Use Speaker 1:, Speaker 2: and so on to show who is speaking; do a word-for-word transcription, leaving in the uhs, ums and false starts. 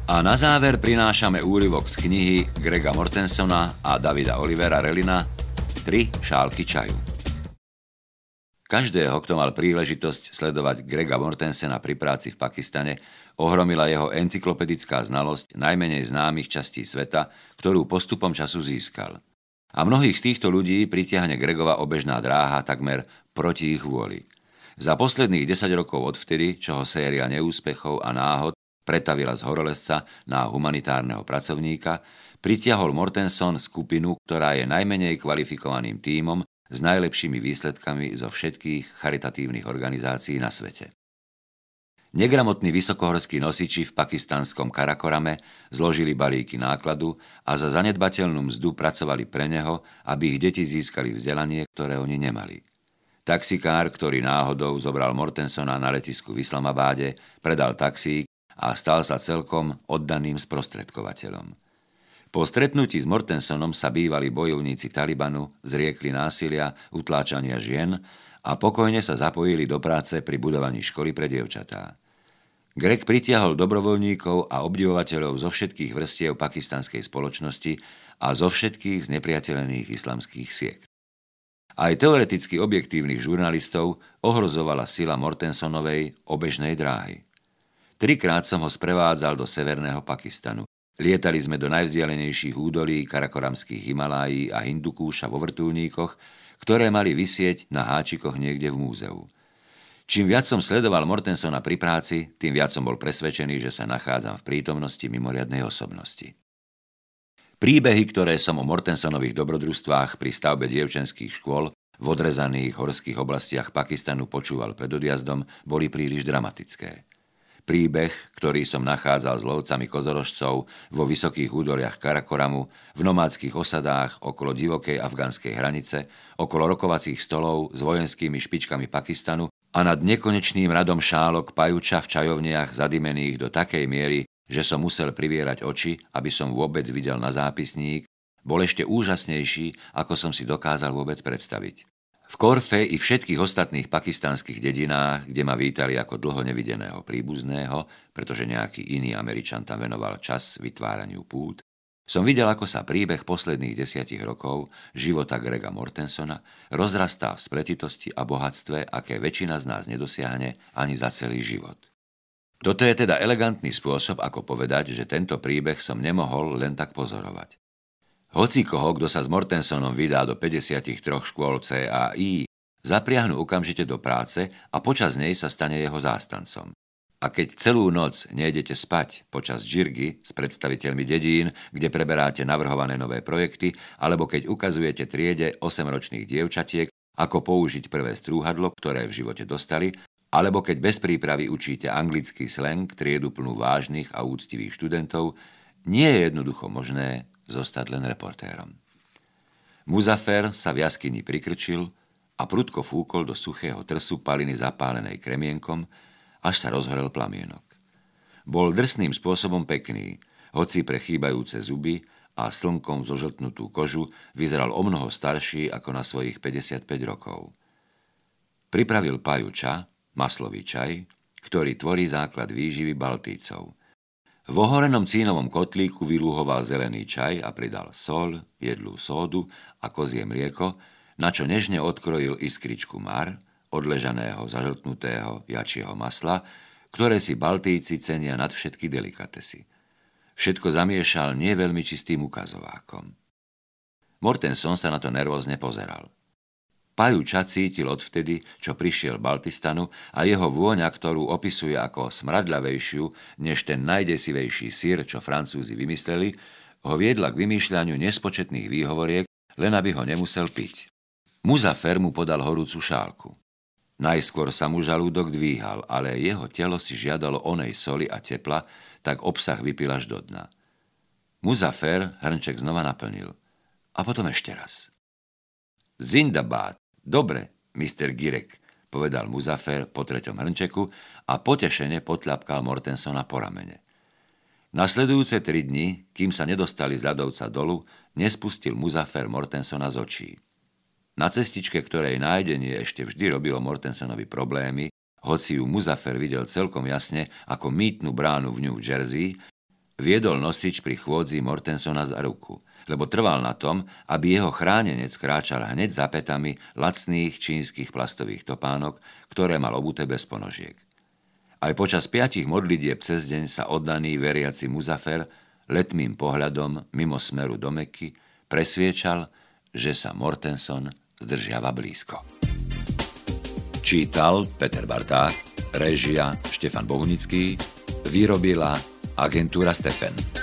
Speaker 1: A na záver prinášame úryvok z knihy Grega Mortensona a Davida Olivera Relina Tri šálky čaju. Každého, kto mal príležitosť sledovať Grega Mortensona pri práci v Pakistane, ohromila jeho encyklopedická znalosť najmenej známych častí sveta, ktorú postupom času získal. A mnohých z týchto ľudí pritiahne Gregova obežná dráha takmer proti ich vôli. Za posledných desať rokov odvtedy, čo ho séria neúspechov a náhod pretavila z horolezca na humanitárneho pracovníka, pritiahol Mortenson skupinu, ktorá je najmenej kvalifikovaným tímom s najlepšími výsledkami zo všetkých charitatívnych organizácií na svete. Negramotní vysokohorskí nosiči v pakistanskom Karakorame zložili balíky nákladu a za zanedbateľnú mzdu pracovali pre neho, aby ich deti získali vzdelanie, ktoré oni nemali. Taxikár, ktorý náhodou zobral Mortensona na letisku v Islamabáde, predal taxík a stal sa celkom oddaným sprostredkovateľom. Po stretnutí s Mortensonom sa bývalí bojovníci Talibanu zriekli násilia, utláčania žien a pokojne sa zapojili do práce pri budovaní školy pre dievčatá. Greg pritiahol dobrovoľníkov a obdivovateľov zo všetkých vrstiev pakistanskej spoločnosti a zo všetkých znepriateľených islamských siekt. Aj teoreticky objektívnych žurnalistov ohrozovala sila Mortensonovej obežnej dráhy. Trikrát som ho sprevádzal do severného Pakistanu. Lietali sme do najvzdialenejších údolí karakoramských Himalájí a Hindukúša vo vrtuľníkoch, ktoré mali visieť na háčikoch niekde v múzeu. Čím viac som sledoval Mortensona pri práci, tým viac som bol presvedčený, že sa nachádzam v prítomnosti mimoriadnej osobnosti. Príbehy, ktoré som o Mortensonových dobrodružstvách pri stavbe dievčenských škôl v odrezaných horských oblastiach Pakistanu počúval pred odjazdom, boli príliš dramatické. Príbeh, ktorý som nachádzal s lovcami kozorožcov vo vysokých údoliach Karakoramu, v nomádskych osadách okolo divokej afganskej hranice, okolo rokovacích stolov s vojenskými špičkami Pakistanu a nad nekonečným radom šálok pajuča v čajovniach zadimených do takej miery, že som musel privierať oči, aby som vôbec videl na zápisník, bol ešte úžasnejší, ako som si dokázal vôbec predstaviť. V Korfe i všetkých ostatných pakistanských dedinách, kde ma vítali ako dlho nevideného príbuzného, pretože nejaký iný Američan tam venoval čas vytváraniu pút, som videl, ako sa príbeh posledných desiatich rokov života Grega Mortensona rozrastá v spletitosti a bohatstve, aké väčšina z nás nedosiahne ani za celý život. Toto je teda elegantný spôsob, ako povedať, že tento príbeh som nemohol len tak pozorovať. Hocikoho, kto sa s Mortensonom vydá do päťdesiattri škôl cé á í, zapriahnu okamžite do práce a počas nej sa stane jeho zástancom. A keď celú noc nejdete spať počas džirgy s predstaviteľmi dedín, kde preberáte navrhované nové projekty, alebo keď ukazujete triede osemročných dievčatiek, ako použiť prvé strúhadlo, ktoré v živote dostali, alebo keď bez prípravy učíte anglický slang, triedu plnú vážnych a úctivých študentov, nie je jednoducho možné zostať len reportérom. Muzafer sa v jaskyni prikrčil a prudko fúkol do suchého trsu paliny zapálenej kremienkom, až sa rozhorel plamienok. Bol drsným spôsobom pekný, hoci pre chýbajúce zuby a slnkom zožltnutú kožu vyzeral omnoho starší ako na svojich päťdesiatpäť rokov. Pripravil pajuča, maslový čaj, ktorý tvorí základ výživy Baltícov. V ohorenom cínovom kotlíku vylúhoval zelený čaj a pridal soľ, jedlú sódu a kozie mlieko, na čo nežne odkrojil iskričku mar, odležaného zažltnutého jačieho masla, ktoré si Baltíci cenia nad všetky delikatesy. Všetko zamiešal nie veľmi čistým ukazovákom. Mortenson sa na to nervózne pozeral. Pajuča cítil odvtedy, čo prišiel Baltistanu a jeho vôňa, ktorú opisuje ako smradľavejšiu než ten najdesivejší syr, čo Francúzi vymysleli, ho viedla k vymýšľaniu nespočetných výhovoriek, len aby ho nemusel piť. Muzafer mu podal horúcu šálku. Najskôr sa mu žalúdok dvíhal, ale jeho telo si žiadalo onej soli a tepla, tak obsah vypil až do dna. Muzafer hrnček znova naplnil. A potom ešte raz. Zindabad. Dobre, mister Girek, povedal Muzafer po treťom hrnčeku a potešene potľapkal Mortensona po ramene. Nasledujúce tri dni, kým sa nedostali z ľadovca dolu, nespustil Muzafer Mortensona z očí. Na cestičke, ktorej nájdenie ešte vždy robilo Mortensonovi problémy, hoci ju Muzafer videl celkom jasne ako mýtnu bránu v New Jersey, viedol nosič pri chôdzi Mortensona za ruku, lebo trval na tom, aby jeho chránenec kráčal hneď za pätami lacných čínskych plastových topánok, ktoré mal obuté bez ponožiek. Aj počas piatich modlitieb cez deň sa oddaný veriaci Muzafer letmým pohľadom mimo smeru do Meky presviečal, že sa Mortenson zdržiava blízko. Čítal Peter Barták, réžia Štefan Bohunický, vyrobila agentúra Stefen.